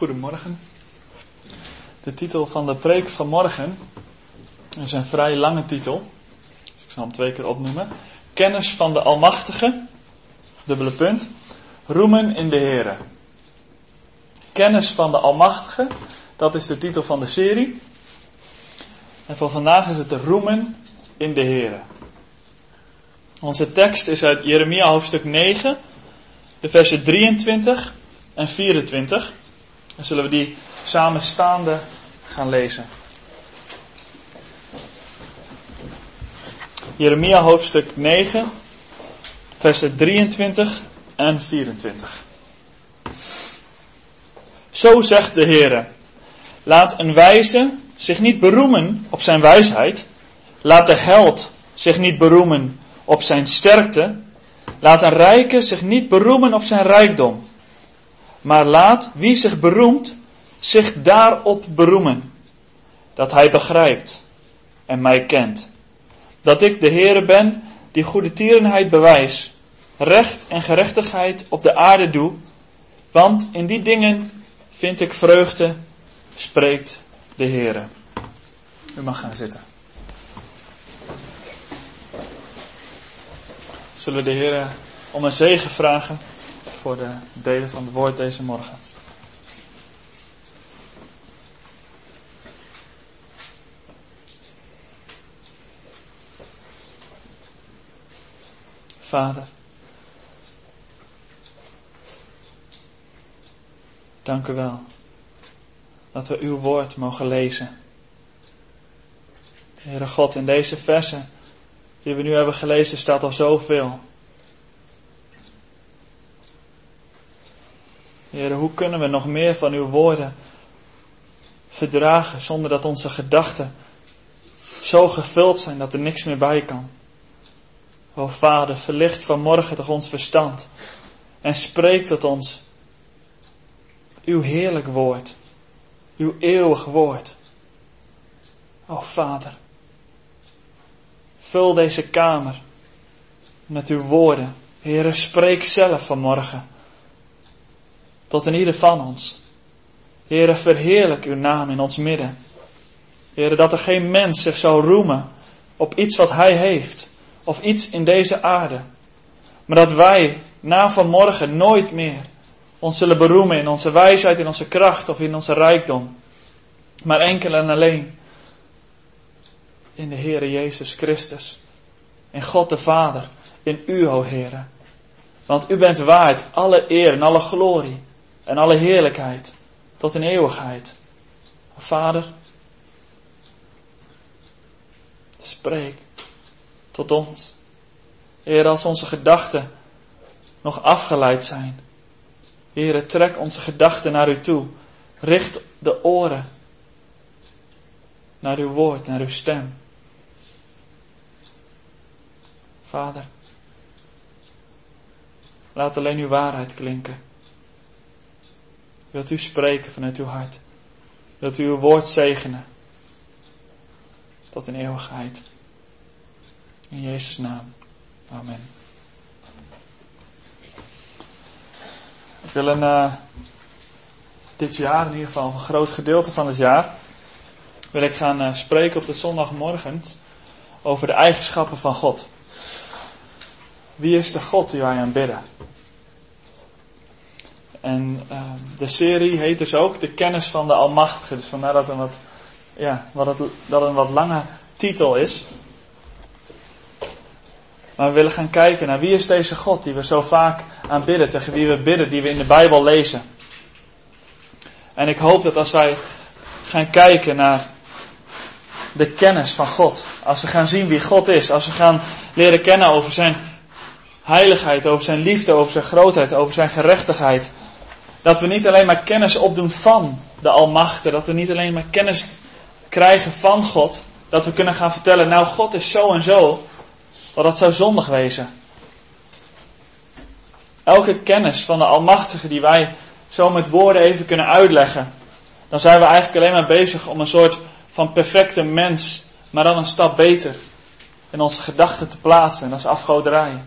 Goedemorgen. De titel van de preek van morgen is een vrij lange titel. Dus ik zal hem 2 keer opnoemen. Kennis van de Almachtige, dubbele punt, roemen in de Here. Kennis van de Almachtige, dat is de titel van de serie. En voor vandaag is het de roemen in de Here. Onze tekst is uit Jeremia hoofdstuk 9, de versen 23 en 24. Dan zullen we die samen staande gaan lezen. Jeremia hoofdstuk 9, versen 23 en 24. Zo zegt de Heere: laat een wijze zich niet beroemen op zijn wijsheid. Laat de held zich niet beroemen op zijn sterkte. Laat een rijke zich niet beroemen op zijn rijkdom. Maar laat wie zich beroemt zich daarop beroemen. Dat hij begrijpt en mij kent. Dat ik de Heere ben die goedertierenheid bewijs. Recht en gerechtigheid op de aarde doe. Want in die dingen vind ik vreugde, spreekt de Heere. U mag gaan zitten. Zullen we de Heere om een zegen vragen voor de delen van het woord deze morgen. Vader, dank u wel dat we uw woord mogen lezen. Heere God, in deze versen die we nu hebben gelezen staat al zoveel. Heere, hoe kunnen we nog meer van uw woorden verdragen zonder dat onze gedachten zo gevuld zijn dat er niks meer bij kan? O Vader, verlicht vanmorgen toch ons verstand en spreek tot ons uw heerlijk woord, uw eeuwig woord. O Vader, vul deze kamer met uw woorden. Heere, spreek zelf vanmorgen tot in ieder van ons. Heere, verheerlijk uw naam in ons midden. Heere, dat er geen mens zich zou roemen op iets wat hij heeft, of iets in deze aarde. Maar dat wij na vanmorgen nooit meer ons zullen beroemen in onze wijsheid, in onze kracht of in onze rijkdom. Maar enkel en alleen in de Heere Jezus Christus. In God de Vader, in u, o Heere. Want u bent waard alle eer en alle glorie en alle heerlijkheid tot in eeuwigheid. Vader, spreek tot ons. Heer, als onze gedachten nog afgeleid zijn. Heer, trek onze gedachten naar u toe. Richt de oren naar uw woord, naar uw stem. Vader, laat alleen uw waarheid klinken. Wilt u spreken vanuit uw hart. Wilt u uw woord zegenen. Tot in eeuwigheid. In Jezus' naam. Amen. Ik wil dit jaar, in ieder geval een groot gedeelte van het jaar, wil ik gaan spreken op de zondagmorgen over de eigenschappen van God. Wie is de God die wij aanbidden? En de serie heet dus ook de kennis van de Almachtige. Dus vandaar dat een wat lange titel is. Maar we willen gaan kijken naar wie is deze God die we zo vaak aanbidden, tegen wie we bidden, die we in de Bijbel lezen. En ik hoop dat als wij gaan kijken naar de kennis van God, als we gaan zien wie God is, als we gaan leren kennen over zijn heiligheid, over zijn liefde, over zijn grootheid, over zijn gerechtigheid, dat we niet alleen maar kennis opdoen van de Almachtige, dat we niet alleen maar kennis krijgen van God, dat we kunnen gaan vertellen, nou God is zo en zo, want dat zou zondig wezen. Elke kennis van de Almachtige die wij zo met woorden even kunnen uitleggen, dan zijn we eigenlijk alleen maar bezig om een soort van perfecte mens, maar dan een stap beter in onze gedachten te plaatsen. En dat is afgoderij.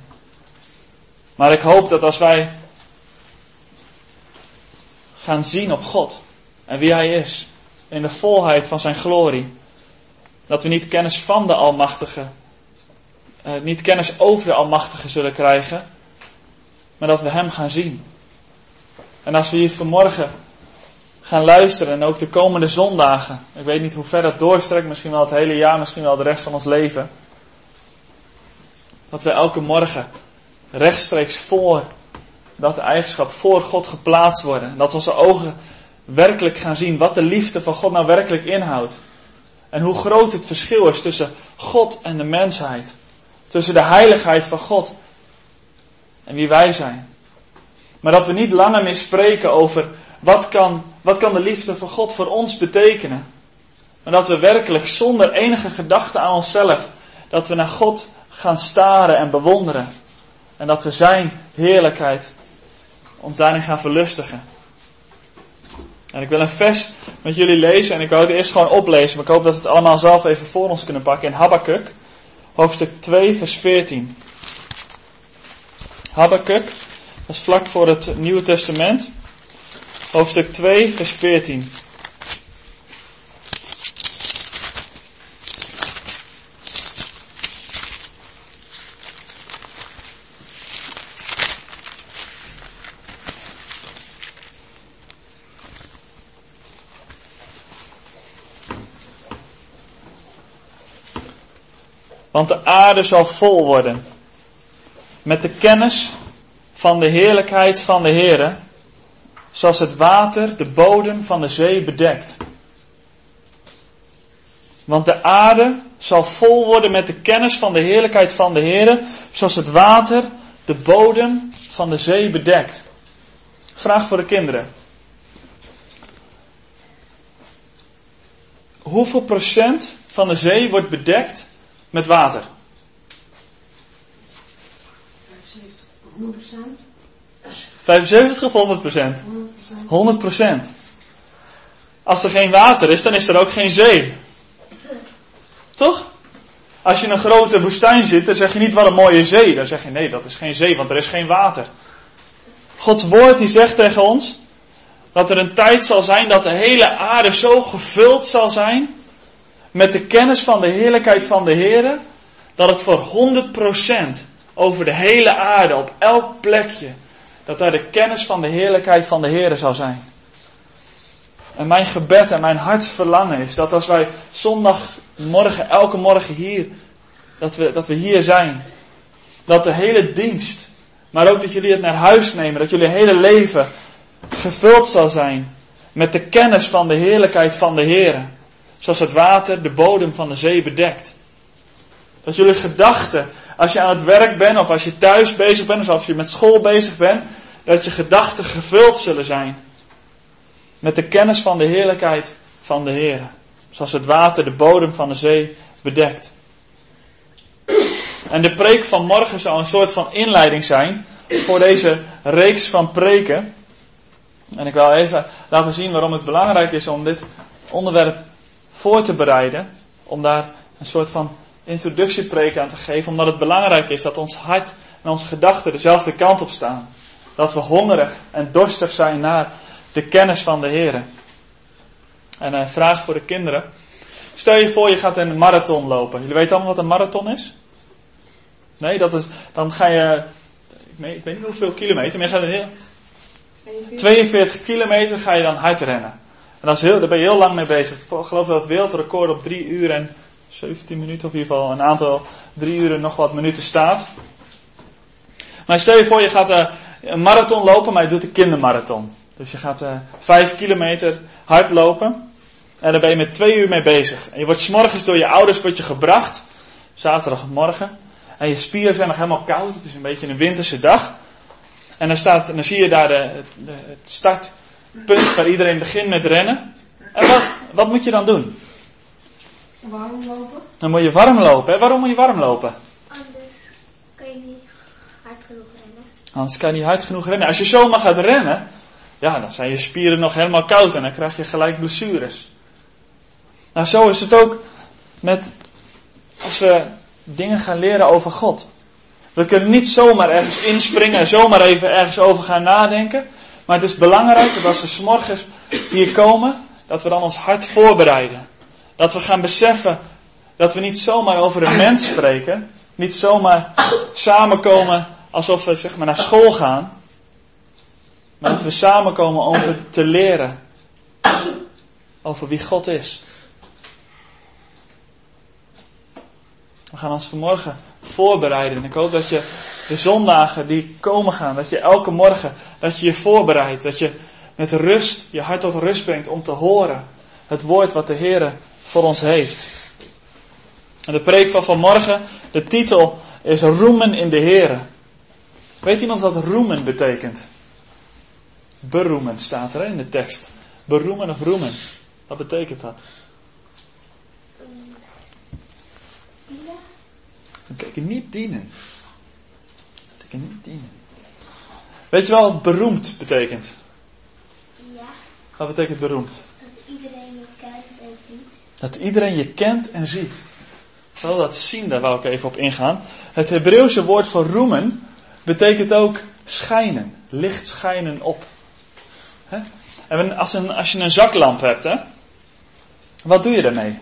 Maar ik hoop dat als wij gaan zien op God, en wie Hij is. In de volheid van zijn glorie. Dat we niet kennis van de Almachtige, niet kennis over de Almachtige zullen krijgen, maar dat we Hem gaan zien. En als we hier vanmorgen gaan luisteren en ook de komende zondagen, ik weet niet hoe ver dat doorstrekt, misschien wel het hele jaar, misschien wel de rest van ons leven, dat we elke morgen rechtstreeks voor dat eigenschap voor God geplaatst worden. En dat we onze ogen werkelijk gaan zien wat de liefde van God nou werkelijk inhoudt. En hoe groot het verschil is tussen God en de mensheid. Tussen de heiligheid van God en wie wij zijn. Maar dat we niet langer meer spreken over wat kan de liefde van God voor ons betekenen. Maar dat we werkelijk zonder enige gedachte aan onszelf, dat we naar God gaan staren en bewonderen. En dat we zijn heerlijkheid ons daarin gaan verlustigen. En ik wil een vers met jullie lezen en ik wil het eerst gewoon oplezen. Maar ik hoop dat we het allemaal zelf even voor ons kunnen pakken in Habakuk. Hoofdstuk 2 vers 14. Habakuk, dat is vlak voor het Nieuwe Testament. Hoofdstuk 2 vers 14. Want de aarde zal vol worden met de kennis van de heerlijkheid van de Heere, zoals het water de bodem van de zee bedekt. Want de aarde zal vol worden met de kennis van de heerlijkheid van de Heere, zoals het water de bodem van de zee bedekt. Vraag voor de kinderen. Hoeveel procent van de zee wordt bedekt met water? 75 of 100%? 100%. Als er geen water is, dan is er ook geen zee. Toch? Als je in een grote woestijn zit, dan zeg je niet wat een mooie zee. Dan zeg je nee, dat is geen zee, want er is geen water. Gods woord die zegt tegen ons dat er een tijd zal zijn dat de hele aarde zo gevuld zal zijn met de kennis van de heerlijkheid van de Heere, dat het voor 100% over de hele aarde, op elk plekje, dat daar de kennis van de heerlijkheid van de Heere zal zijn. En mijn gebed en mijn hartsverlangen is dat als wij zondagmorgen, elke morgen hier, dat we hier zijn, dat de hele dienst, maar ook dat jullie het naar huis nemen, dat jullie hele leven gevuld zal zijn met de kennis van de heerlijkheid van de Heere. Zoals het water de bodem van de zee bedekt. Dat jullie gedachten, als je aan het werk bent, of als je thuis bezig bent, of als je met school bezig bent, dat je gedachten gevuld zullen zijn met de kennis van de heerlijkheid van de Heere. Zoals het water de bodem van de zee bedekt. En de preek van morgen zou een soort van inleiding zijn voor deze reeks van preken. En ik wil even laten zien waarom het belangrijk is om dit onderwerp voor te bereiden. Om daar een soort van introductiepreek aan te geven. Omdat het belangrijk is dat ons hart en onze gedachten dezelfde kant op staan. Dat we hongerig en dorstig zijn naar de kennis van de Heere. En een vraag voor de kinderen. Stel je voor je gaat een marathon lopen. Jullie weten allemaal wat een marathon is? Nee, dan ga je, ik weet niet hoeveel kilometer, maar je gaat 42 kilometer ga je dan hard rennen. En daar ben je heel lang mee bezig. Ik geloof dat het wereldrecord op 3 uur en 17 minuten, of in ieder geval een aantal 3 uur en nog wat minuten staat. Maar stel je voor je gaat een marathon lopen, maar je doet een kindermarathon. Dus je gaat 5 kilometer hard lopen. En daar ben je met 2 uur mee bezig. En je wordt 's morgens door je ouders gebracht. Zaterdagmorgen. En je spieren zijn nog helemaal koud. Het is een beetje een winterse dag. En dan zie je daar het startpunt waar iedereen begint met rennen. En wat moet je dan doen? Warm lopen. Dan moet je warm lopen. Hè? Waarom moet je warm lopen? Anders kan je niet hard genoeg rennen. Anders kan je niet hard genoeg rennen. Als je zomaar gaat rennen, ja, dan zijn je spieren nog helemaal koud en dan krijg je gelijk blessures. Nou, zo is het ook als we dingen gaan leren over God. We kunnen niet zomaar ergens inspringen en zomaar even ergens over gaan nadenken. Maar het is belangrijk dat als we 's morgens hier komen, dat we dan ons hart voorbereiden. Dat we gaan beseffen dat we niet zomaar over een mens spreken. Niet zomaar samenkomen alsof we zeg maar naar school gaan. Maar dat we samenkomen om te leren over wie God is. We gaan ons vanmorgen voorbereiden. En ik hoop dat je de zondagen die komen gaan, dat je elke morgen, dat je je voorbereidt. Dat je met rust, je hart tot rust brengt om te horen het woord wat de Heer voor ons heeft. En de preek van vanmorgen, de titel is Roemen in de Heer. Weet iemand wat roemen betekent? Beroemen staat er in de tekst. Beroemen of roemen. Wat betekent dat? Kijk, niet dienen. Niet dienen. Weet je wel wat beroemd betekent? Ja. Wat betekent beroemd? Dat iedereen je kent en ziet. Dat iedereen je kent en ziet. Wel dat zien, daar wou ik even op ingaan. Het Hebreeuwse woord voor roemen betekent ook schijnen. Licht schijnen op. He? En als je een zaklamp hebt, hè, wat doe je daarmee?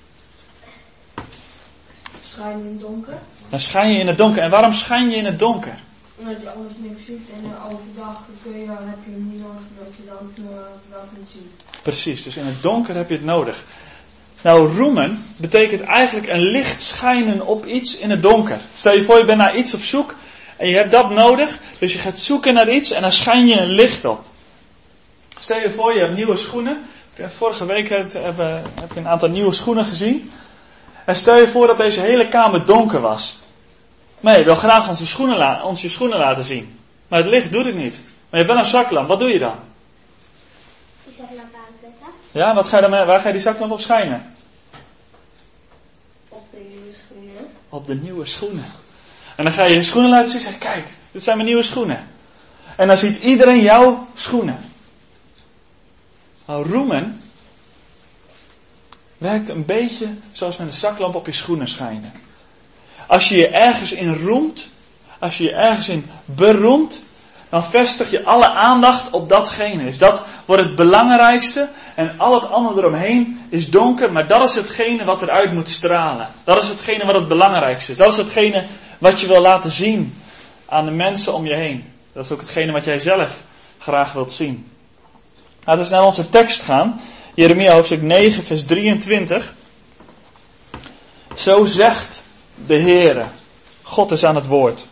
Schijn in het donker. Dan schijn je in het donker. En waarom schijn je in het donker? Omdat je anders niks ziet en overdag heb je hem niet nodig dat je dan wel kunt zien. Precies, dus in het donker heb je het nodig. Nou, roemen betekent eigenlijk een licht schijnen op iets in het donker. Stel je voor, je bent naar iets op zoek en je hebt dat nodig. Dus je gaat zoeken naar iets en dan schijn je een licht op. Stel je voor, je hebt nieuwe schoenen. Vorige week heb je een aantal nieuwe schoenen gezien. En stel je voor dat deze hele kamer donker was. Maar je wil graag ons je schoenen laten zien. Maar het licht doet het niet. Maar je hebt wel een zaklamp, wat doe je dan? Die zaklamp aanzetten. Ja, waar ga je die zaklamp op schijnen? Op de nieuwe schoenen. Op de nieuwe schoenen. En dan ga je je schoenen laten zien en zeg kijk, dit zijn mijn nieuwe schoenen. En dan ziet iedereen jouw schoenen. Nou, roemen werkt een beetje zoals met een zaklamp op je schoenen schijnen. Als je je ergens in roemt, als je je ergens in beroemt, dan vestig je alle aandacht op datgene. Dus dat wordt het belangrijkste en al het andere eromheen is donker, maar dat is hetgene wat eruit moet stralen. Dat is hetgene wat het belangrijkste is. Dat is hetgene wat je wil laten zien aan de mensen om je heen. Dat is ook hetgene wat jij zelf graag wilt zien. Laten we naar onze tekst gaan. Jeremia hoofdstuk 9 vers 23. Zo zegt de Heere. God is aan het woord.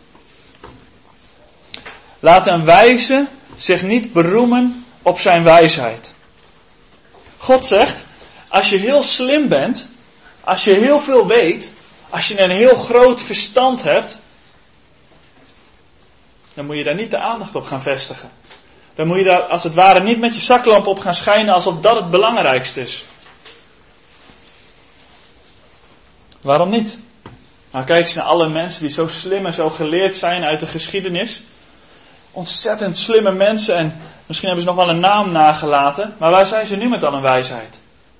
Laat een wijze zich niet beroemen op zijn wijsheid. God zegt, als je heel slim bent, als je heel veel weet, als je een heel groot verstand hebt, dan moet je daar niet de aandacht op gaan vestigen. Dan moet je daar als het ware niet met je zaklamp op gaan schijnen alsof dat het belangrijkste is. Waarom niet? Nou, kijk eens naar alle mensen die zo slim en zo geleerd zijn uit de geschiedenis. Ontzettend slimme mensen en misschien hebben ze nog wel een naam nagelaten. Maar waar zijn ze nu met al hun wijsheid?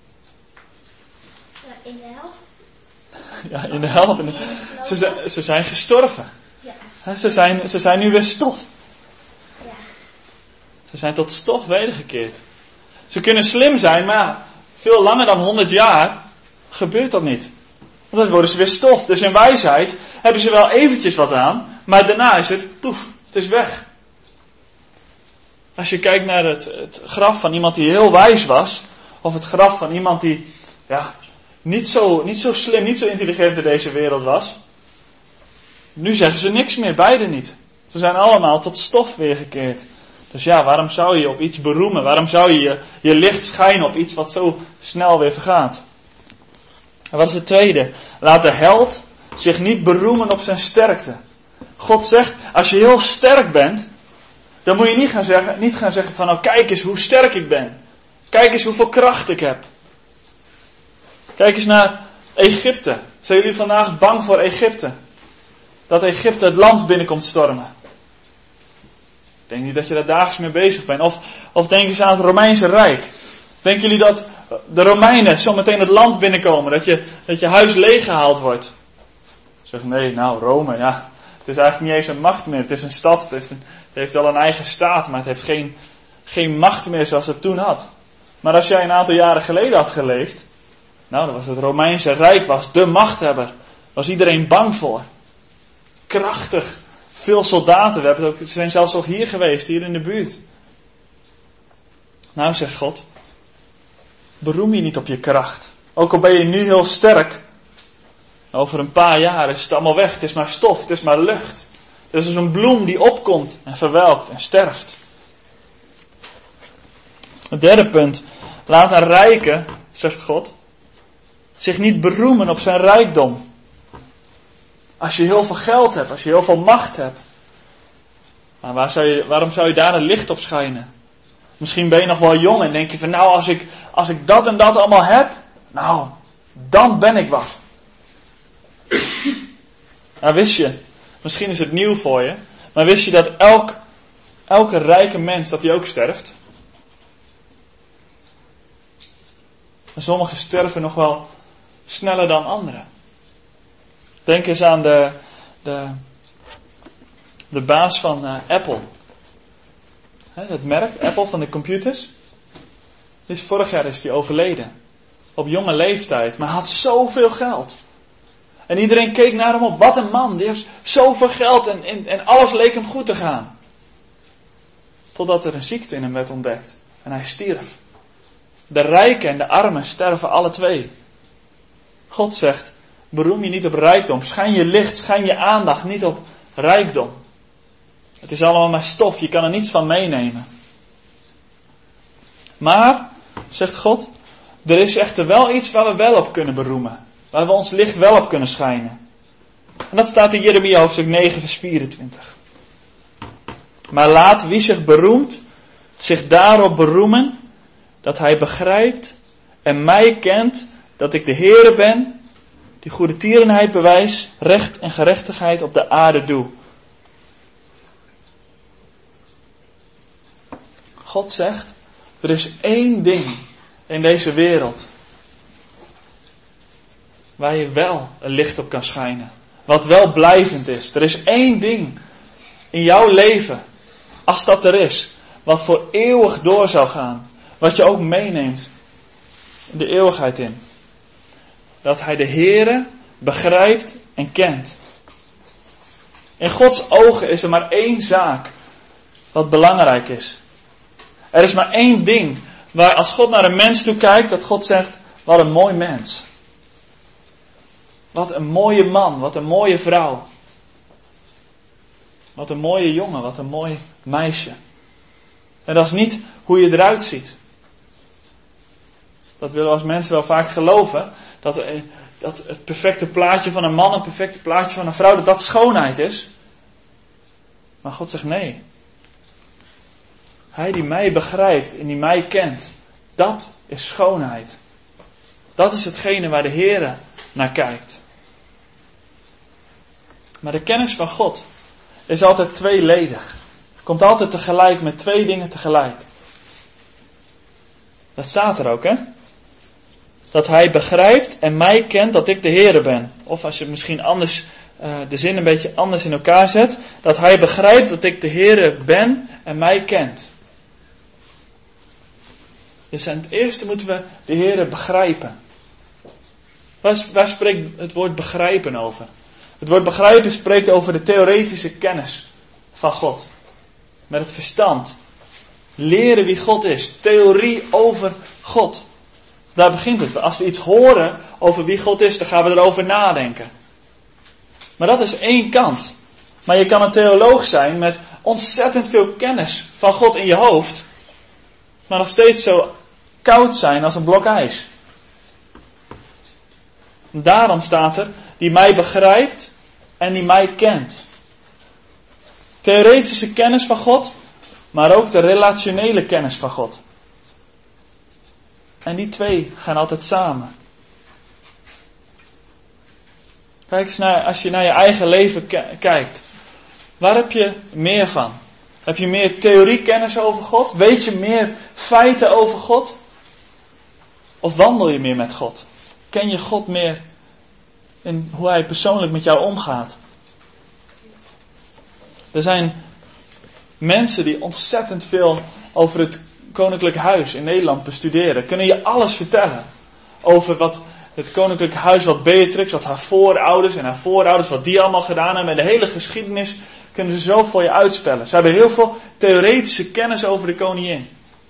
In de hel. Ja, in de hel. Ze zijn gestorven. Ja. Ze zijn nu weer stof. Ja. Ze zijn tot stof wedergekeerd. Ze kunnen slim zijn, maar veel langer dan 100 jaar gebeurt dat niet. Want dan worden ze weer stof. Dus in wijsheid hebben ze wel eventjes wat aan, maar daarna is het, poef, het is weg. Als je kijkt naar het graf van iemand die heel wijs was, of het graf van iemand die niet zo slim, niet zo intelligent in deze wereld was, nu zeggen ze niks meer, beide niet. Ze zijn allemaal tot stof weergekeerd. Dus ja, waarom zou je op iets beroemen? Waarom zou je licht schijnen op iets wat zo snel weer vergaat? En wat is het tweede? Laat de held zich niet beroemen op zijn sterkte. God zegt, als je heel sterk bent, dan moet je niet gaan zeggen van, nou kijk eens hoe sterk ik ben. Kijk eens hoeveel kracht ik heb. Kijk eens naar Egypte. Zijn jullie vandaag bang voor Egypte? Dat Egypte het land binnenkomt stormen? Ik denk niet dat je daar dagelijks mee bezig bent. Of denk eens aan het Romeinse Rijk. Denken jullie dat de Romeinen zometeen het land binnenkomen? Dat je huis leeggehaald wordt? Zeg nee, nou Rome, ja. Het is eigenlijk niet eens een macht meer. Het is een stad. Het heeft wel een eigen staat, maar het heeft geen macht meer zoals het toen had. Maar als jij een aantal jaren geleden had geleefd, nou, dan was het Romeinse Rijk was de machthebber. Was iedereen bang voor. Krachtig. Veel soldaten. Ze zijn zelfs nog hier geweest, hier in de buurt. Nou, zegt God, beroem je niet op je kracht. Ook al ben je nu heel sterk. Over een paar jaar is het allemaal weg. Het is maar stof, het is maar lucht. Het is een bloem die opkomt en verwelkt en sterft. Het derde punt. Laat een rijke, zegt God, zich niet beroemen op zijn rijkdom. Als je heel veel geld hebt, als je heel veel macht hebt. Maar waarom zou je daar een licht op schijnen? Misschien ben je nog wel jong en denk je van nou, als ik dat en dat allemaal heb, nou, dan ben ik wat. Nou, wist je, misschien is het nieuw voor je, maar wist je dat elke rijke mens, dat hij ook sterft? En sommigen sterven nog wel sneller dan anderen. Denk eens aan de baas van Apple. Het merk, Apple van de computers. Vorig jaar is hij overleden. Op jonge leeftijd. Maar hij had zoveel geld. En iedereen keek naar hem op. Wat een man. Die heeft zoveel geld. En alles leek hem goed te gaan. Totdat er een ziekte in hem werd ontdekt. En hij stierf. De rijken en de armen sterven alle twee. God zegt, beroem je niet op rijkdom. Schijn je licht, schijn je aandacht niet op rijkdom. Het is allemaal maar stof, je kan er niets van meenemen. Maar, zegt God, er is echter wel iets waar we wel op kunnen beroemen. Waar we ons licht wel op kunnen schijnen. En dat staat in Jeremia hoofdstuk 9 vers 24. Maar laat wie zich beroemt, zich daarop beroemen, dat hij begrijpt en mij kent, dat ik de Heere ben, die goede tierenheid bewijs, recht en gerechtigheid op de aarde doe. God zegt, er is één ding in deze wereld waar je wel een licht op kan schijnen. Wat wel blijvend is. Er is één ding in jouw leven, als dat er is, wat voor eeuwig door zou gaan. Wat je ook meeneemt de eeuwigheid in. Dat hij de Heere begrijpt en kent. In Gods ogen is er maar één zaak wat belangrijk is. Er is maar één ding waar als God naar een mens toe kijkt, dat God zegt, wat een mooi mens. Wat een mooie man, wat een mooie vrouw. Wat een mooie jongen, wat een mooi meisje. En dat is niet hoe je eruit ziet. Dat willen we als mensen wel vaak geloven. Dat het perfecte plaatje van een man, het perfecte plaatje van een vrouw, dat schoonheid is. Maar God zegt nee. Hij die mij begrijpt en die mij kent, dat is schoonheid. Dat is hetgene waar de Heere naar kijkt. Maar de kennis van God is altijd tweeledig. Komt altijd tegelijk met twee dingen tegelijk. Dat staat er ook, hè? Dat hij begrijpt en mij kent dat ik de Heere ben. Of als je misschien anders de zin een beetje anders in elkaar zet. Dat hij begrijpt dat ik de Heere ben en mij kent. Dus aan het eerste moeten we de Heere begrijpen. Waar spreekt het woord begrijpen over? Het woord begrijpen spreekt over de theoretische kennis van God. Met het verstand. Leren wie God is. Theorie over God. Daar begint het. Als we iets horen over wie God is, dan gaan we erover nadenken. Maar dat is één kant. Maar je kan een theoloog zijn met ontzettend veel kennis van God in je hoofd. Maar nog steeds zo koud zijn als een blok ijs. En daarom staat er, die mij begrijpt en die mij kent. Theoretische kennis van God, maar ook de relationele kennis van God. En die twee gaan altijd samen. Kijk eens als je naar je eigen leven kijkt. Waar heb je meer van? Heb je meer theoriekennis over God? Weet je meer feiten over God? Of wandel je meer met God? Ken je God meer in hoe hij persoonlijk met jou omgaat? Er zijn mensen die ontzettend veel over het Koninklijk Huis in Nederland bestuderen, kunnen je alles vertellen. Over wat het Koninklijk Huis, wat Beatrix, wat haar voorouders, wat die allemaal gedaan hebben. En de hele geschiedenis kunnen ze zo voor je uitspellen. Ze hebben heel veel theoretische kennis over de koningin.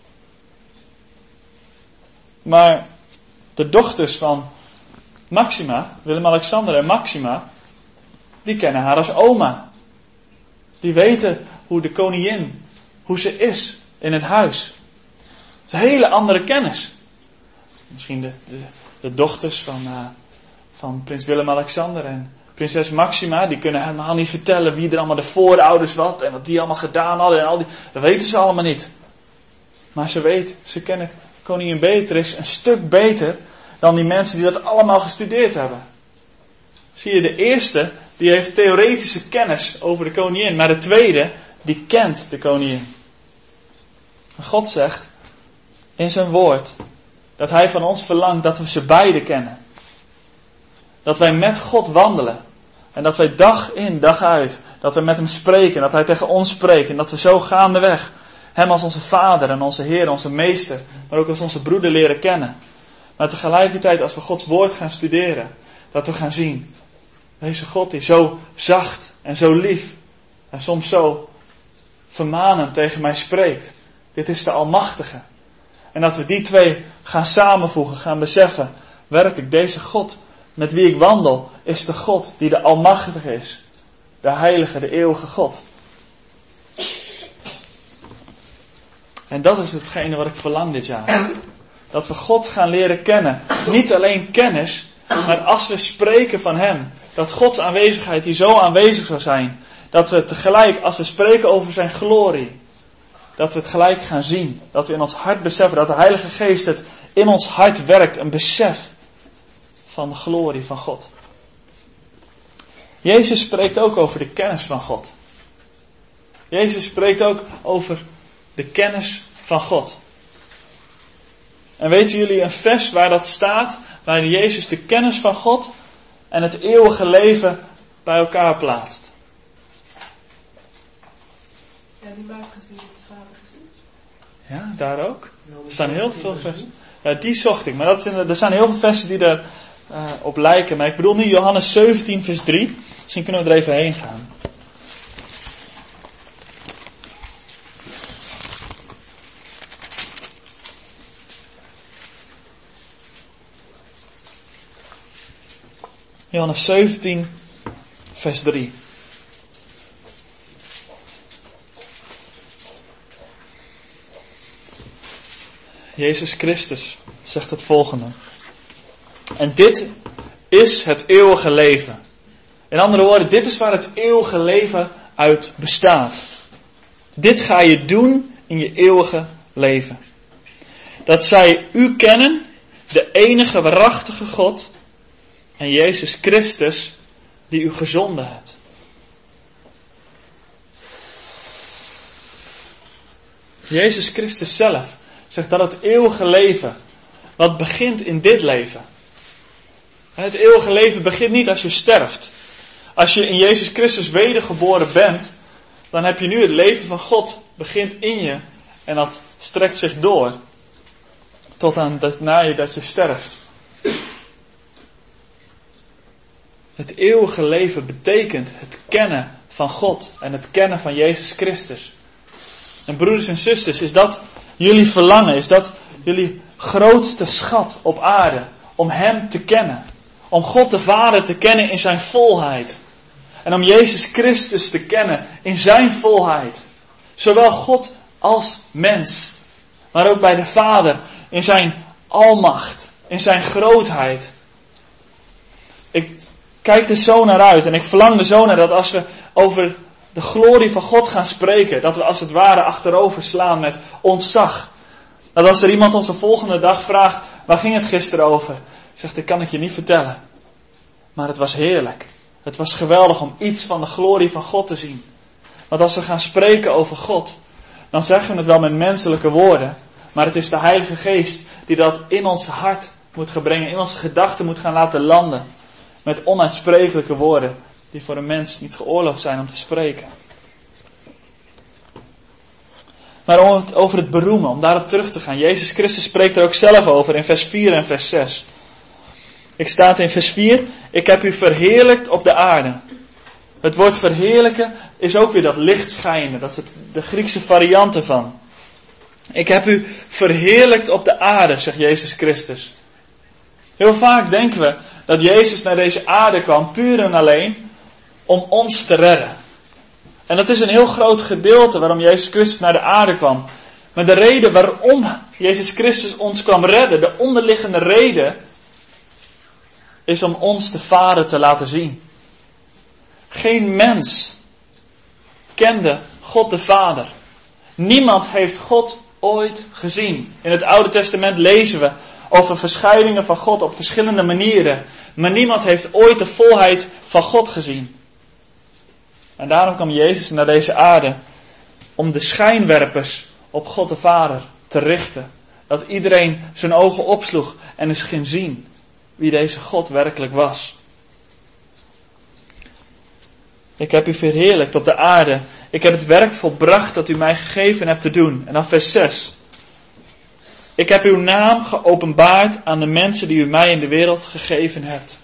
Maar de dochters van Maxima, Willem-Alexander en Maxima, die kennen haar als oma. Die weten hoe de koningin, hoe ze is in het huis. Het is een hele andere kennis. Misschien de dochters van prins Willem-Alexander en prinses Maxima, die kunnen helemaal niet vertellen wie er allemaal de voorouders wat en wat die allemaal gedaan hadden en al die. Dat weten ze allemaal niet. Maar ze kennen koningin Beatrix een stuk beter dan die mensen die dat allemaal gestudeerd hebben. Zie je, de eerste, die heeft theoretische kennis over de koningin, maar de tweede, die kent de koningin. God zegt in zijn woord dat hij van ons verlangt dat we ze beide kennen. Dat wij met God wandelen. En dat wij dag in, dag uit, dat we met hem spreken, dat hij tegen ons spreekt. En dat we zo gaandeweg hem als onze vader en onze Heer, onze meester, maar ook als onze broeder leren kennen. Maar tegelijkertijd als we Gods woord gaan studeren, dat we gaan zien, deze God die zo zacht en zo lief en soms zo vermanend tegen mij spreekt. Dit is de Almachtige. En dat we die twee gaan samenvoegen, gaan beseffen, werkelijk deze God met wie ik wandel, is de God die de Almachtige is. De Heilige, de eeuwige God. En dat is hetgene wat ik verlang dit jaar. Dat we God gaan leren kennen. Niet alleen kennis, maar als we spreken van Hem. Dat Gods aanwezigheid hier zo aanwezig zou zijn. Dat we tegelijk, als we spreken over zijn glorie, dat we het gelijk gaan zien. Dat we in ons hart beseffen, dat de Heilige Geest het in ons hart werkt. Een besef van de glorie van God. Jezus spreekt ook over de kennis van God. Jezus spreekt ook over de kennis van God. En weten jullie een vers waar dat staat, waar Jezus de kennis van God en het eeuwige leven bij elkaar plaatst? Ja, die buik gezien, die vader gezien. Ja, daar ook. Er staan heel veel versen. Ja, die zocht ik, maar er staan heel veel versen die daar op lijken. Maar ik bedoel nu Johannes 17 vers 3. Misschien kunnen we er even heen gaan. Johannes 17 vers 3. Jezus Christus zegt het volgende. En dit is het eeuwige leven. In andere woorden, dit is waar het eeuwige leven uit bestaat. Dit ga je doen in je eeuwige leven. Dat zij u kennen, de enige waarachtige God, en Jezus Christus, die u gezonden hebt. Jezus Christus zelf zegt dat het eeuwige leven, wat begint in dit leven. Het eeuwige leven begint niet als je sterft. Als je in Jezus Christus wedergeboren bent, dan heb je nu het leven van God, begint in je. En dat strekt zich door. Tot aan na je dat je sterft. Het eeuwige leven betekent het kennen van God en het kennen van Jezus Christus. En broeders en zusters, is dat jullie verlangen? Is dat jullie grootste schat op aarde? Om Hem te kennen. Om God de Vader te kennen in zijn volheid. En om Jezus Christus te kennen in zijn volheid. Zowel God als mens. Maar ook bij de Vader in zijn almacht. In zijn grootheid. Ik kijk er zo naar uit en ik verlang er zo naar dat als we over de glorie van God gaan spreken, dat we als het ware achterover slaan met ontzag. Dat als er iemand ons de volgende dag vraagt, waar ging het gisteren over? Zegt, ik kan het je niet vertellen. Maar het was heerlijk. Het was geweldig om iets van de glorie van God te zien. Want als we gaan spreken over God, dan zeggen we het wel met menselijke woorden. Maar het is de Heilige Geest die dat in ons hart moet gaan brengen, in onze gedachten moet gaan laten landen. Met onuitsprekelijke woorden die voor een mens niet geoorloofd zijn om te spreken. Maar over het beroemen, om daarop terug te gaan. Jezus Christus spreekt er ook zelf over in vers 4 en vers 6. Ik staat in vers 4, ik heb u verheerlijkt op de aarde. Het woord verheerlijken is ook weer dat lichtschijnen. Dat is de Griekse variant ervan. Ik heb u verheerlijkt op de aarde, zegt Jezus Christus. Heel vaak denken we dat Jezus naar deze aarde kwam puur en alleen om ons te redden. En dat is een heel groot gedeelte waarom Jezus Christus naar de aarde kwam. Maar de reden waarom Jezus Christus ons kwam redden, de onderliggende reden, is om ons de Vader te laten zien. Geen mens kende God de Vader. Niemand heeft God ooit gezien. In het Oude Testament lezen we over verschijningen van God op verschillende manieren. Maar niemand heeft ooit de volheid van God gezien. En daarom kwam Jezus naar deze aarde om de schijnwerpers op God de Vader te richten. Dat iedereen zijn ogen opsloeg en eens ging zien wie deze God werkelijk was. Ik heb u verheerlijkt op de aarde. Ik heb het werk volbracht dat u mij gegeven hebt te doen. En dan vers 6. Ik heb uw naam geopenbaard aan de mensen die u mij in de wereld gegeven hebt.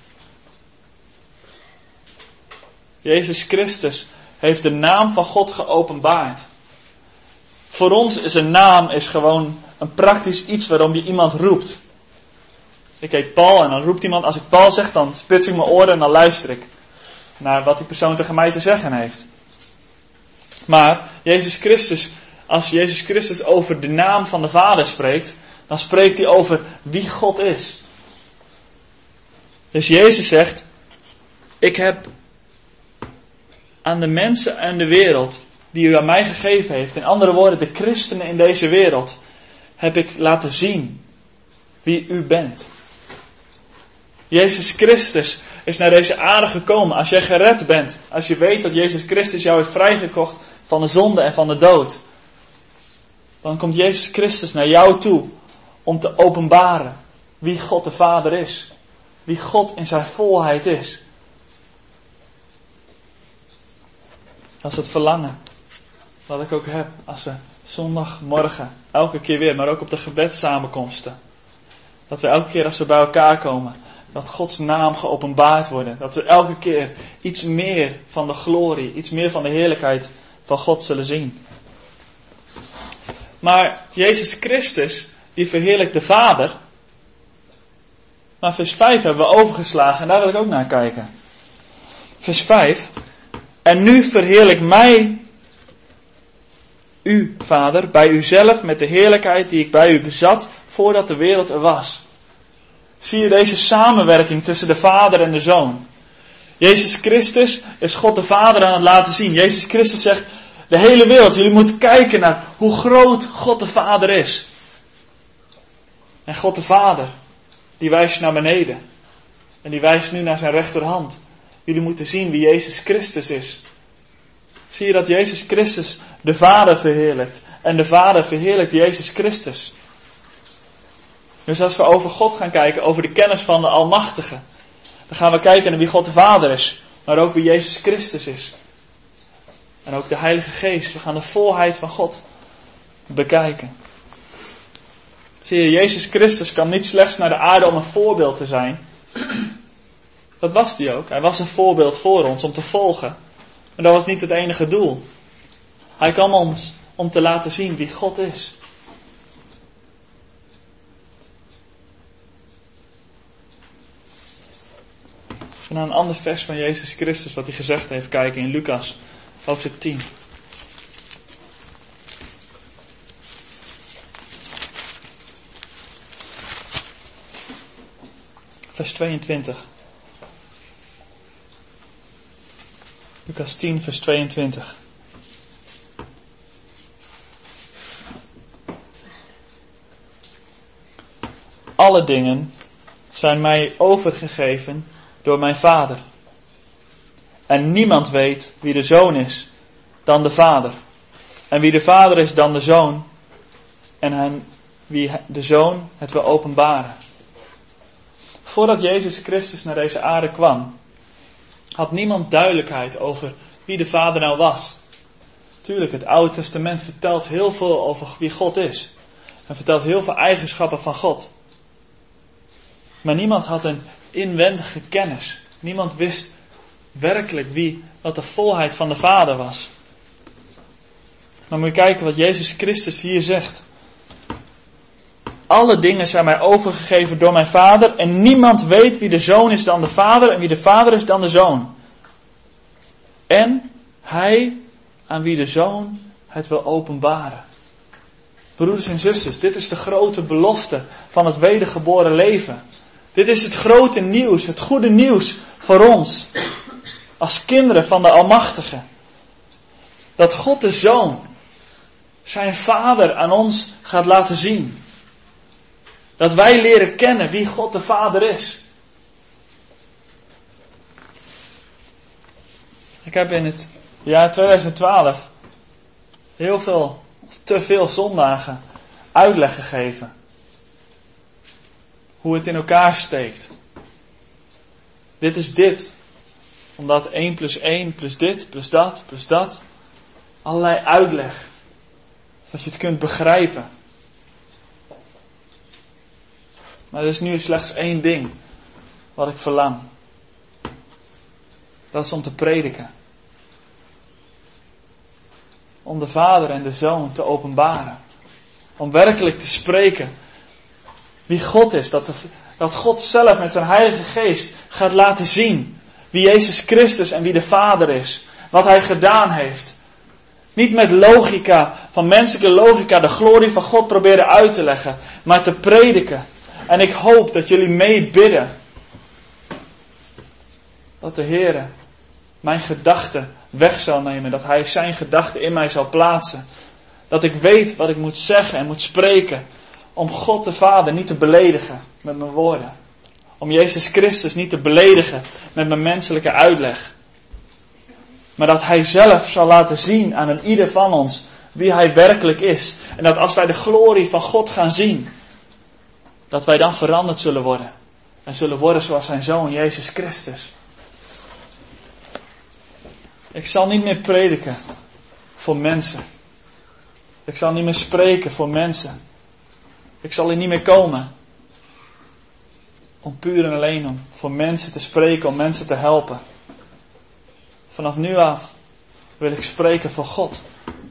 Jezus Christus heeft de naam van God geopenbaard. Voor ons is een naam gewoon een praktisch iets waarom je iemand roept. Ik heet Paul en dan roept iemand, als ik Paul zeg, dan spits ik mijn oren en dan luister ik naar wat die persoon tegen mij te zeggen heeft. Maar Jezus Christus, als Jezus Christus over de naam van de Vader spreekt, dan spreekt hij over wie God is. Dus Jezus zegt, ik heb aan de mensen en de wereld die u aan mij gegeven heeft, in andere woorden de christenen in deze wereld, heb ik laten zien wie u bent. Jezus Christus is naar deze aarde gekomen. Als jij gered bent, als je weet dat Jezus Christus jou heeft vrijgekocht van de zonde en van de dood, dan komt Jezus Christus naar jou toe om te openbaren wie God de Vader is. Wie God in zijn volheid is. Dat is het verlangen dat ik ook heb als we zondagmorgen, elke keer weer, maar ook op de gebedssamenkomsten. Dat we elke keer als we bij elkaar komen, dat Gods naam geopenbaard wordt. Dat we elke keer iets meer van de glorie, iets meer van de heerlijkheid van God zullen zien. Maar Jezus Christus, die verheerlijkt de Vader. Maar vers 5 hebben we overgeslagen en daar wil ik ook naar kijken. Vers 5. En nu verheerlijk mij, u Vader, bij uzelf met de heerlijkheid die ik bij u bezat voordat de wereld er was. Zie je deze samenwerking tussen de Vader en de Zoon? Jezus Christus is God de Vader aan het laten zien. Jezus Christus zegt, de hele wereld, jullie moeten kijken naar hoe groot God de Vader is. En God de Vader, die wijst naar beneden. En die wijst nu naar zijn rechterhand. Jullie moeten zien wie Jezus Christus is. Zie je dat Jezus Christus de Vader verheerlijkt. En de Vader verheerlijkt Jezus Christus. Dus als we over God gaan kijken, over de kennis van de Almachtige, dan gaan we kijken naar wie God de Vader is. Maar ook wie Jezus Christus is. En ook de Heilige Geest. We gaan de volheid van God bekijken. Zie je, Jezus Christus kwam niet slechts naar de aarde om een voorbeeld te zijn. Dat was hij ook. Hij was een voorbeeld voor ons om te volgen. Maar dat was niet het enige doel. Hij kwam ons om te laten zien wie God is. Even naar een ander vers van Jezus Christus wat hij gezegd heeft kijken in Lucas hoofdstuk 10. Vers 22. Lucas 10 vers 22. Alle dingen zijn mij overgegeven door mijn Vader. En niemand weet wie de Zoon is dan de Vader. En wie de Vader is dan de Zoon. En wie de Zoon het wil openbaren. Voordat Jezus Christus naar deze aarde kwam, had niemand duidelijkheid over wie de Vader nou was. Tuurlijk, het Oude Testament vertelt heel veel over wie God is. En vertelt heel veel eigenschappen van God. Maar niemand had een inwendige kennis. Niemand wist werkelijk wat de volheid van de Vader was. Maar moet je kijken wat Jezus Christus hier zegt. Alle dingen zijn mij overgegeven door mijn Vader. En niemand weet wie de Zoon is dan de Vader. En wie de Vader is dan de Zoon. En hij aan wie de Zoon het wil openbaren. Broeders en zusters, dit is de grote belofte van het wedergeboren leven. Dit is het grote nieuws, het goede nieuws voor ons. Als kinderen van de Almachtige. Dat God de Zoon zijn Vader aan ons gaat laten zien. Dat wij leren kennen wie God de Vader is. Ik heb in het jaar 2012 te veel zondagen uitleg gegeven. Hoe het in elkaar steekt. Dit is dit. Omdat 1 + 1 + dit, + dat. Allerlei uitleg. Zodat je het kunt begrijpen. Maar er is nu slechts 1 ding wat ik verlang. Dat is om te prediken. Om de Vader en de Zoon te openbaren. Om werkelijk te spreken wie God is. Dat God zelf met zijn Heilige Geest gaat laten zien wie Jezus Christus en wie de Vader is. Wat Hij gedaan heeft. Niet met logica, van menselijke logica, de glorie van God proberen uit te leggen. Maar te prediken. En ik hoop dat jullie meebidden. Dat de Heer mijn gedachten weg zal nemen. Dat Hij zijn gedachten in mij zal plaatsen. Dat ik weet wat ik moet zeggen en moet spreken. Om God de Vader niet te beledigen met mijn woorden. Om Jezus Christus niet te beledigen met mijn menselijke uitleg. Maar dat Hij zelf zal laten zien aan een ieder van ons wie Hij werkelijk is. En dat als wij de glorie van God gaan zien, dat wij dan veranderd zullen worden. En zullen worden zoals zijn Zoon Jezus Christus. Ik zal niet meer prediken voor mensen. Ik zal niet meer spreken voor mensen. Ik zal hier niet meer komen. Om puur en alleen om voor mensen te spreken, om mensen te helpen. Vanaf nu af wil ik spreken voor God.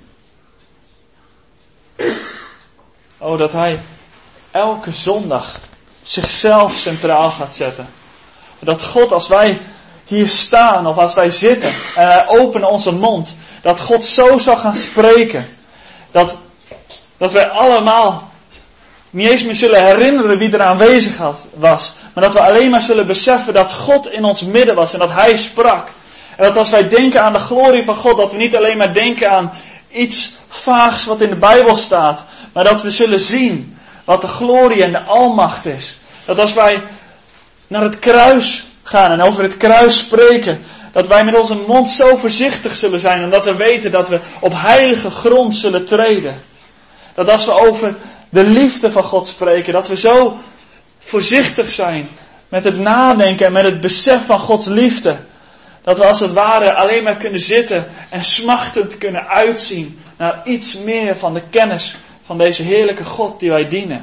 Oh, dat Hij elke zondag zichzelf centraal gaat zetten. Dat God, als wij hier staan of als wij zitten en wij openen onze mond, dat God zo zal gaan spreken. Dat wij allemaal niet eens meer zullen herinneren wie er aanwezig was. Maar dat we alleen maar zullen beseffen dat God in ons midden was en dat Hij sprak. En dat als wij denken aan de glorie van God, dat we niet alleen maar denken aan iets vaags wat in de Bijbel staat. Maar dat we zullen zien wat de glorie en de almacht is. Dat als wij naar het kruis gaan en over het kruis spreken, dat wij met onze mond zo voorzichtig zullen zijn. Omdat we weten dat we op heilige grond zullen treden. Dat als we over de liefde van God spreken, dat we zo voorzichtig zijn met het nadenken en met het besef van Gods liefde. Dat we als het ware alleen maar kunnen zitten en smachtend kunnen uitzien naar iets meer van de kennis van deze heerlijke God die wij dienen.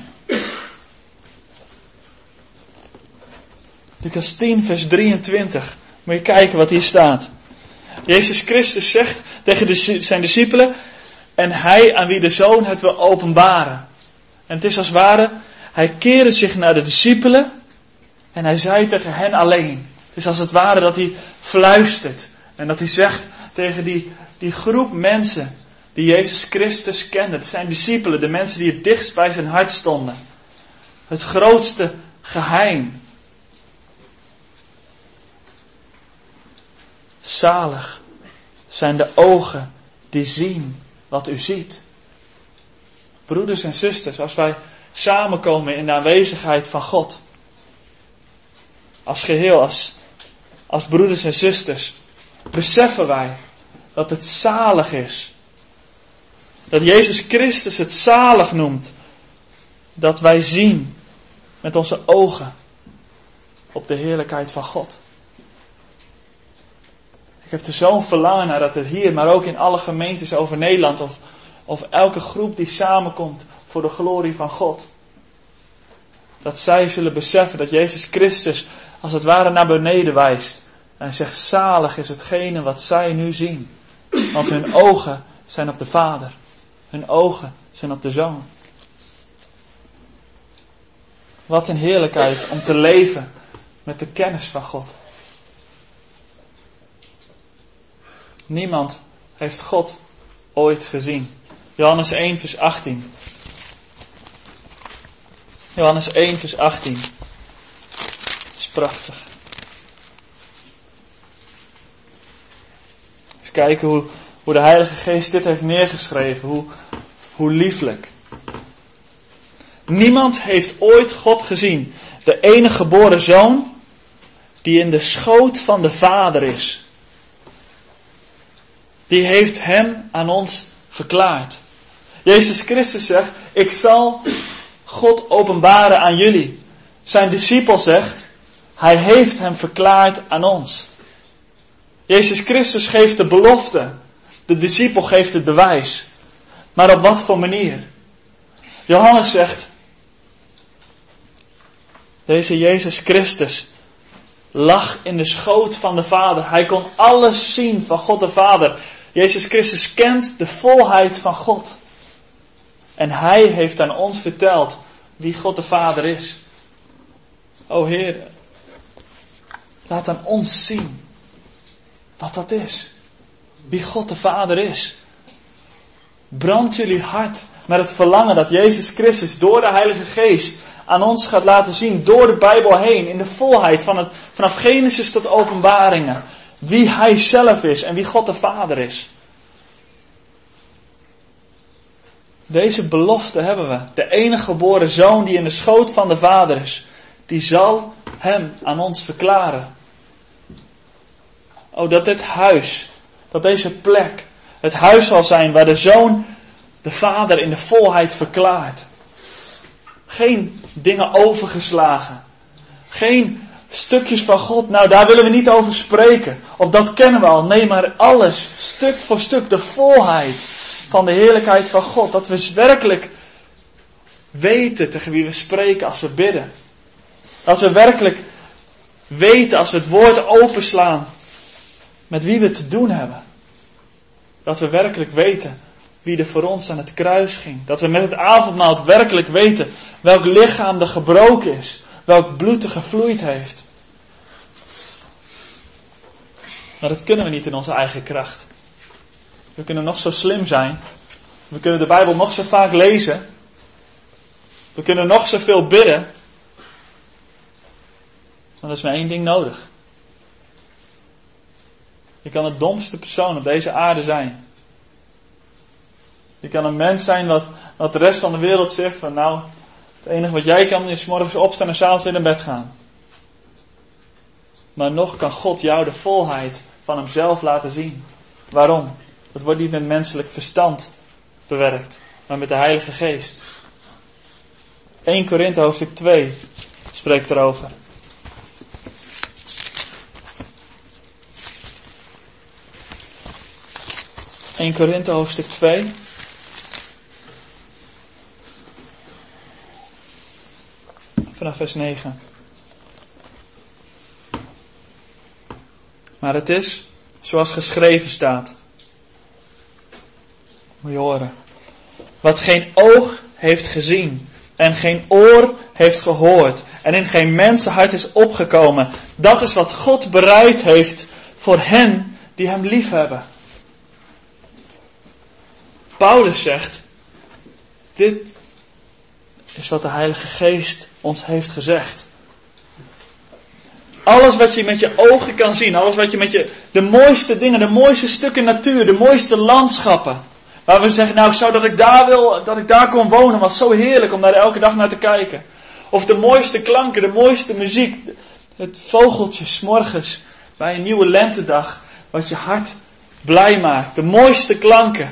Lucas 10 vers 23. Moet je kijken wat hier staat. Jezus Christus zegt tegen zijn discipelen: en Hij aan wie de Zoon het wil openbaren. En het is als het ware, Hij keerde zich naar de discipelen en Hij zei tegen hen alleen. Het is als het ware dat Hij fluistert. En dat Hij zegt tegen die groep mensen die Jezus Christus kenden. Zijn discipelen, de mensen die het dichtst bij zijn hart stonden. Het grootste geheim. Zalig zijn de ogen die zien wat u ziet. Broeders en zusters, als wij samenkomen in de aanwezigheid van God. Als geheel, als broeders en zusters, beseffen wij dat het zalig is. Dat Jezus Christus het zalig noemt. Dat wij zien met onze ogen op de heerlijkheid van God. Ik heb er zo'n verlangen naar dat er hier, maar ook in alle gemeentes over Nederland of elke groep die samenkomt voor de glorie van God. Dat zij zullen beseffen dat Jezus Christus als het ware naar beneden wijst. En zegt, zalig is hetgene wat zij nu zien. Want hun ogen zijn op de Vader. Hun ogen zijn op de Zoon. Wat een heerlijkheid om te leven met de kennis van God. Niemand heeft God ooit gezien. Johannes 1 vers 18. Johannes 1 vers 18. Dat is prachtig. Eens kijken hoe de Heilige Geest dit heeft neergeschreven. Hoe lieflijk. Niemand heeft ooit God gezien. De enige geboren Zoon die in de schoot van de Vader is. Die heeft hem aan ons verklaard. Jezus Christus zegt, ik zal God openbaren aan jullie. Zijn discipel zegt, hij heeft hem verklaard aan ons. Jezus Christus geeft de belofte. De discipel geeft het bewijs. Maar op wat voor manier? Johannes zegt, deze Jezus Christus lag in de schoot van de Vader. Hij kon alles zien van God de Vader. Jezus Christus kent de volheid van God. En hij heeft aan ons verteld wie God de Vader is. O Heer, laat aan ons zien wat dat is. Wie God de Vader is. Brand jullie hart met het verlangen dat Jezus Christus door de Heilige Geest aan ons gaat laten zien, door de Bijbel heen, in de volheid vanaf Genesis tot Openbaringen, wie Hij zelf is en wie God de Vader is. Deze belofte hebben we. De enige geboren Zoon die in de schoot van de Vader is, die zal Hem aan ons verklaren. Oh, dat dit huis, dat deze plek, het huis zal zijn waar de Zoon de Vader in de volheid verklaart. Geen dingen overgeslagen. Geen stukjes van God, nou daar willen we niet over spreken. Of dat kennen we al. Nee, maar alles, stuk voor stuk, de volheid van de heerlijkheid van God. Dat we werkelijk weten tegen wie we spreken als we bidden. Dat we werkelijk weten als we het woord openslaan met wie we te doen hebben. Dat we werkelijk weten wie er voor ons aan het kruis ging. Dat we met het avondmaal werkelijk weten welk lichaam er gebroken is. Welk bloed er gevloeid heeft. Maar dat kunnen we niet in onze eigen kracht. We kunnen nog zo slim zijn. We kunnen de Bijbel nog zo vaak lezen. We kunnen nog zoveel bidden. Maar er is maar één ding nodig. Je kan de domste persoon op deze aarde zijn. Je kan een mens zijn wat de rest van de wereld zegt van nou, het enige wat jij kan is 's morgens opstaan en 's avonds weer naar bed gaan. Maar nog kan God jou de volheid van Hemzelf laten zien. Waarom? Dat wordt niet met menselijk verstand bewerkt, maar met de Heilige Geest. 1 Korinthe hoofdstuk 2 spreekt erover. 1 Korinthe hoofdstuk 2. Vanaf vers 9. Maar het is zoals geschreven staat. Moet je horen. Wat geen oog heeft gezien en geen oor heeft gehoord en in geen mensenhart is opgekomen. Dat is wat God bereid heeft voor hen die Hem lief hebben. Paulus zegt, dit is wat de Heilige Geest ons heeft gezegd. Alles wat je met je ogen kan zien, alles wat je de mooiste dingen, de mooiste stukken natuur, de mooiste landschappen. Waar we zeggen, nou ik zou dat ik daar kon wonen, was zo heerlijk om daar elke dag naar te kijken. Of de mooiste klanken, de mooiste muziek, het vogeltje 's morgens bij een nieuwe lentedag, wat je hart blij maakt. De mooiste klanken.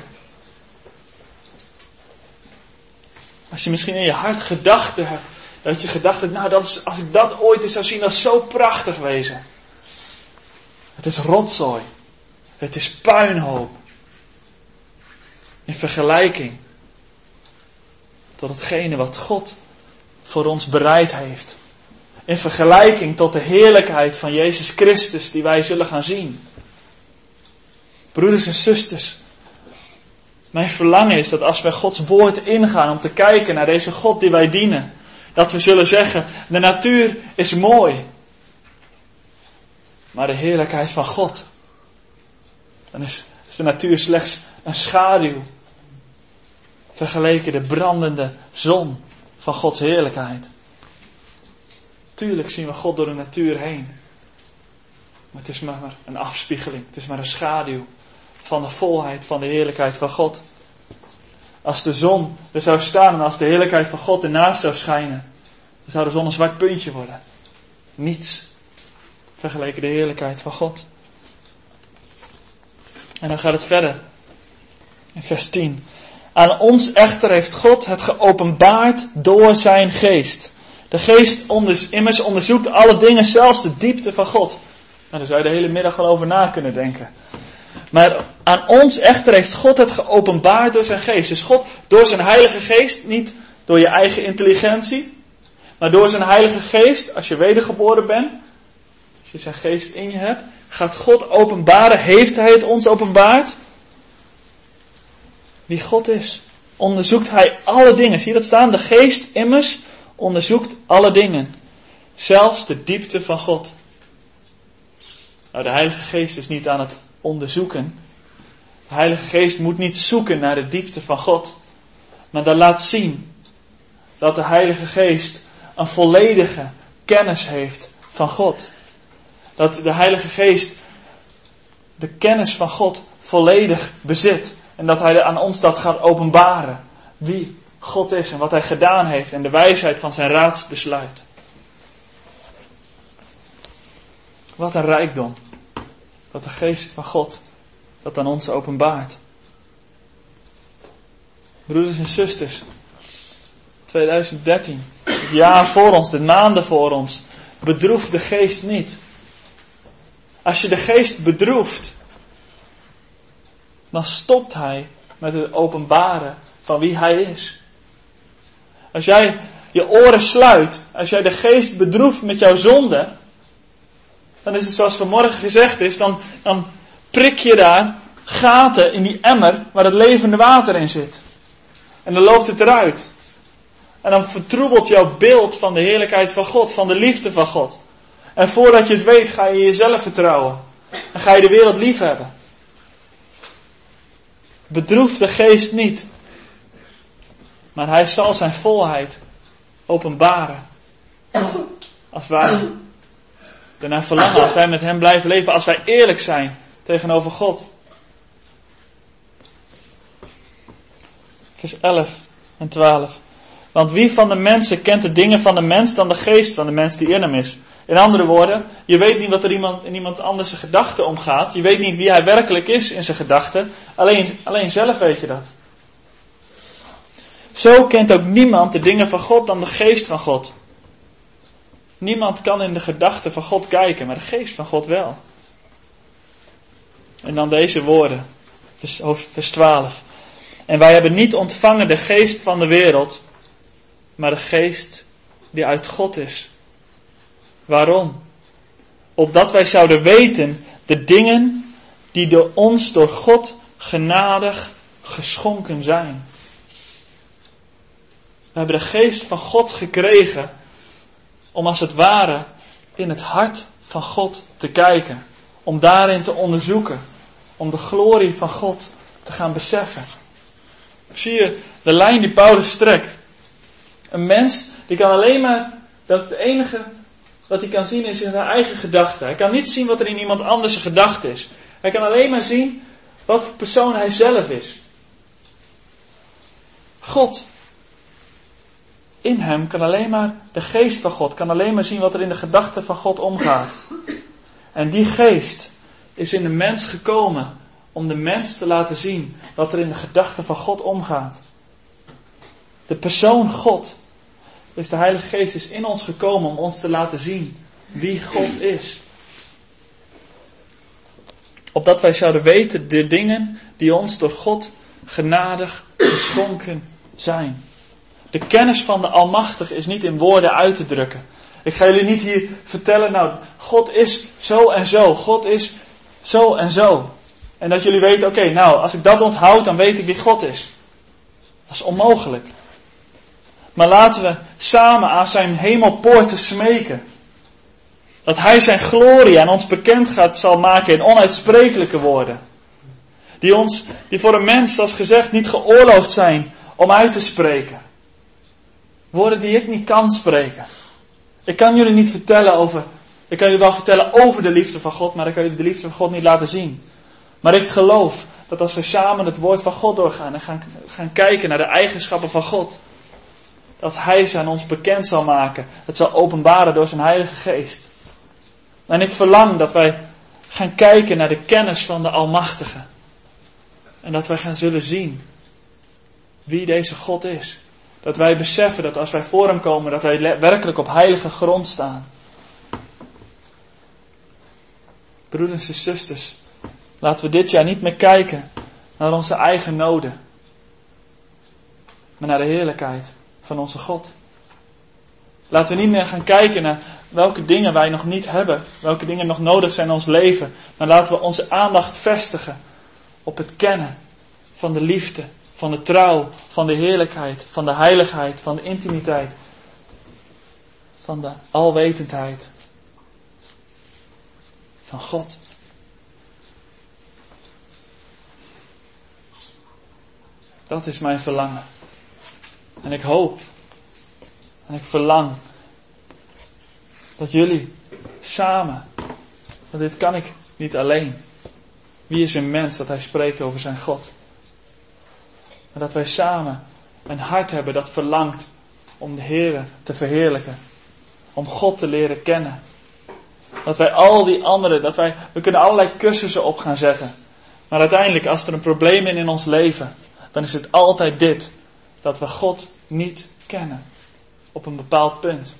Als je misschien in je hart gedachten hebt, dat je gedacht hebt, nou als ik dat ooit eens zou zien, dat is zo prachtig wezen. Het is rotzooi. Het is puinhoop. In vergelijking tot hetgene wat God voor ons bereid heeft. In vergelijking tot de heerlijkheid van Jezus Christus die wij zullen gaan zien. Broeders en zusters, mijn verlangen is dat als wij Gods woord ingaan om te kijken naar deze God die wij dienen, dat we zullen zeggen, de natuur is mooi. Maar de heerlijkheid van God, dan is de natuur slechts een schaduw. Vergeleken de brandende zon van Gods heerlijkheid. Tuurlijk zien we God door de natuur heen. Maar het is maar een afspiegeling. Het is maar een schaduw van de volheid van de heerlijkheid van God. Als de zon er zou staan en als de heerlijkheid van God ernaast zou schijnen, dan zou de zon een zwart puntje worden. Niets. Vergeleken de heerlijkheid van God. En dan gaat het verder. In vers 10. Aan ons echter heeft God het geopenbaard door zijn geest. De geest immers onderzoekt alle dingen, zelfs de diepte van God. Nou, daar zou je de hele middag al over na kunnen denken. Maar aan ons echter heeft God het geopenbaard door zijn geest. Dus God door zijn heilige geest, niet door je eigen intelligentie, maar door zijn heilige geest, als je wedergeboren bent, als je zijn geest in je hebt, gaat God openbaren, heeft hij het ons openbaard? Wie God is, onderzoekt hij alle dingen. Zie je dat staan? De geest immers onderzoekt alle dingen. Zelfs de diepte van God. Nou, de Heilige Geest is niet aan het onderzoeken. De Heilige Geest moet niet zoeken naar de diepte van God. Maar dat laat zien dat de Heilige Geest een volledige kennis heeft van God. Dat de Heilige Geest de kennis van God volledig bezit. En dat hij aan ons dat gaat openbaren. Wie God is en wat hij gedaan heeft. En de wijsheid van zijn raadsbesluit. Wat een rijkdom. Dat de geest van God dat aan ons openbaart. Broeders en zusters. 2013. Het jaar voor ons. De maanden voor ons. Bedroef de geest niet. Als je de geest bedroeft, dan stopt hij met het openbaren van wie hij is. Als jij je oren sluit, als jij de geest bedroeft met jouw zonde, dan is het zoals vanmorgen gezegd is, dan prik je daar gaten in die emmer waar het levende water in zit. En dan loopt het eruit. En dan vertroebelt jouw beeld van de heerlijkheid van God, van de liefde van God. En voordat je het weet ga je jezelf vertrouwen. En ga je de wereld lief hebben. Bedroef de geest niet. Maar hij zal zijn volheid openbaren. Als wij ernaar verlangen, als wij met hem blijven leven, als wij eerlijk zijn tegenover God. Vers 11 en 12. Want wie van de mensen kent de dingen van de mens dan de geest van de mens die in hem is? In andere woorden, je weet niet wat er in iemand anders zijn gedachten omgaat. Je weet niet wie hij werkelijk is in zijn gedachten. Alleen zelf weet je dat. Zo kent ook niemand de dingen van God dan de geest van God. Niemand kan in de gedachten van God kijken, maar de geest van God wel. En dan deze woorden, vers 12. En wij hebben niet ontvangen de geest van de wereld, maar de geest die uit God is. Waarom? Opdat wij zouden weten de dingen die door ons door God genadig geschonken zijn. We hebben de geest van God gekregen om als het ware in het hart van God te kijken. Om daarin te onderzoeken. Om de glorie van God te gaan beseffen. Zie je de lijn die Paulus trekt. Een mens die kan alleen maar, dat het enige wat hij kan zien is in zijn eigen gedachten. Hij kan niet zien wat er in iemand anders gedachte is. Hij kan alleen maar zien wat voor persoon hij zelf is. God. In hem kan alleen maar de geest van God, kan alleen maar zien wat er in de gedachten van God omgaat. En die geest is in de mens gekomen om de mens te laten zien wat er in de gedachten van God omgaat. De persoon God, dus de Heilige Geest is in ons gekomen om ons te laten zien wie God is. Opdat wij zouden weten de dingen die ons door God genadig geschonken zijn. De kennis van de Almachtige is niet in woorden uit te drukken. Ik ga jullie niet hier vertellen, nou, God is zo en zo. God is zo en zo. En dat jullie weten, oké, nou, als ik dat onthoud, dan weet ik wie God is. Dat is onmogelijk. Maar laten we samen aan zijn hemelpoorten smeken. Dat hij zijn glorie aan ons bekend zal maken in onuitsprekelijke woorden. Die voor een mens, zoals gezegd, niet geoorloofd zijn om uit te spreken. Woorden die ik niet kan spreken. Ik kan jullie niet vertellen ik kan jullie wel vertellen over de liefde van God, maar ik kan jullie de liefde van God niet laten zien. Maar ik geloof dat als we samen het woord van God doorgaan en gaan kijken naar de eigenschappen van God, dat hij ze aan ons bekend zal maken. Het zal openbaren door zijn Heilige Geest. En ik verlang dat wij gaan kijken naar de kennis van de Almachtige. En dat wij gaan zullen zien wie deze God is. Dat wij beseffen dat als wij voor hem komen, dat wij werkelijk op heilige grond staan. Broeders en zusters, laten we dit jaar niet meer kijken naar onze eigen noden, maar naar de heerlijkheid van onze God. Laten we niet meer gaan kijken naar welke dingen wij nog niet hebben, welke dingen nog nodig zijn in ons leven, maar laten we onze aandacht vestigen op het kennen van de liefde, van de trouw, van de heerlijkheid, van de heiligheid, van de intimiteit, van de alwetendheid van God. Dat is mijn verlangen. En ik hoop en ik verlang dat jullie samen, want dit kan ik niet alleen. Wie is een mens dat hij spreekt over zijn God? Maar dat wij samen een hart hebben dat verlangt om de Heere te verheerlijken. Om God te leren kennen. Dat wij al die anderen, we kunnen allerlei cursussen op gaan zetten. Maar uiteindelijk, als er een probleem is in ons leven, dan is het altijd dit. Dat we God niet kennen. Op een bepaald punt.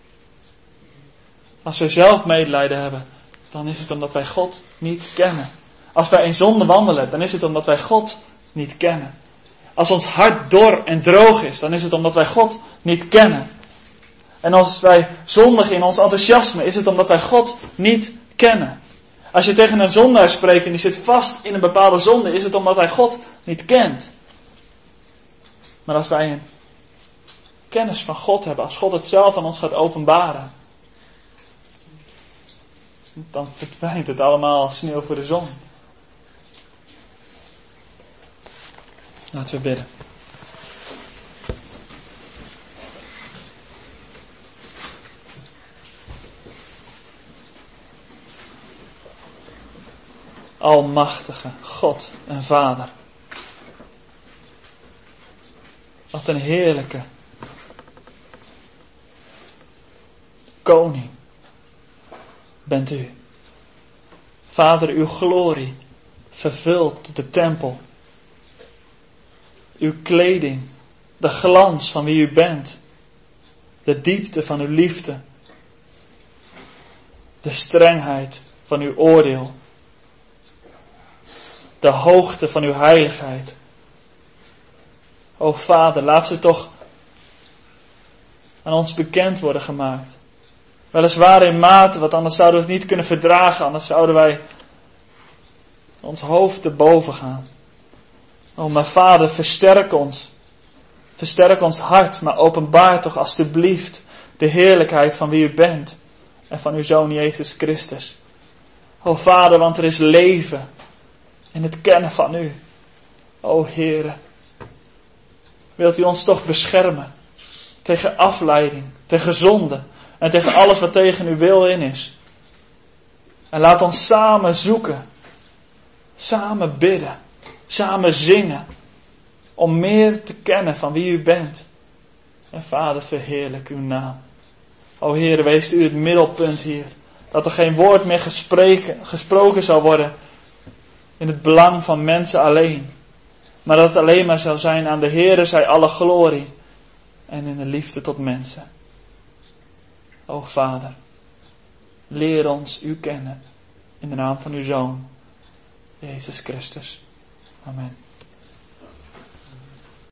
Als we zelf medelijden hebben, dan is het omdat wij God niet kennen. Als wij in zonde wandelen, dan is het omdat wij God niet kennen. Als ons hart dor en droog is, dan is het omdat wij God niet kennen. En als wij zondigen in ons enthousiasme, is het omdat wij God niet kennen. Als je tegen een zondaar spreekt en die zit vast in een bepaalde zonde, is het omdat hij God niet kent. Maar als wij een kennis van God hebben, als God het zelf aan ons gaat openbaren, dan verdwijnt het allemaal als sneeuw voor de zon. Laten we bidden. Almachtige God en Vader. Wat een heerlijke koning bent u. Vader, uw glorie vervult de tempel. Uw kleding, de glans van wie u bent, de diepte van uw liefde, de strengheid van uw oordeel, de hoogte van uw heiligheid. O Vader, laat ze toch aan ons bekend worden gemaakt. Weliswaar in mate, want anders zouden we het niet kunnen verdragen, anders zouden wij ons hoofd te boven gaan. O, maar Vader, versterk ons. Versterk ons hart, maar openbaar toch alstublieft de heerlijkheid van wie u bent en van uw Zoon Jezus Christus. O Vader, want er is leven in het kennen van u. O Heere, wilt u ons toch beschermen tegen afleiding, tegen zonde en tegen alles wat tegen uw wil in is. En laat ons samen zoeken, samen bidden, samen zingen, om meer te kennen van wie u bent. En Vader, verheerlijk uw naam. O Heere, wees u het middelpunt hier. Dat er geen woord meer gesproken zal worden in het belang van mensen alleen. Maar dat het alleen maar zal zijn aan de Heere zij alle glorie en in de liefde tot mensen. O Vader, leer ons u kennen in de naam van uw Zoon. Jezus Christus. Amen.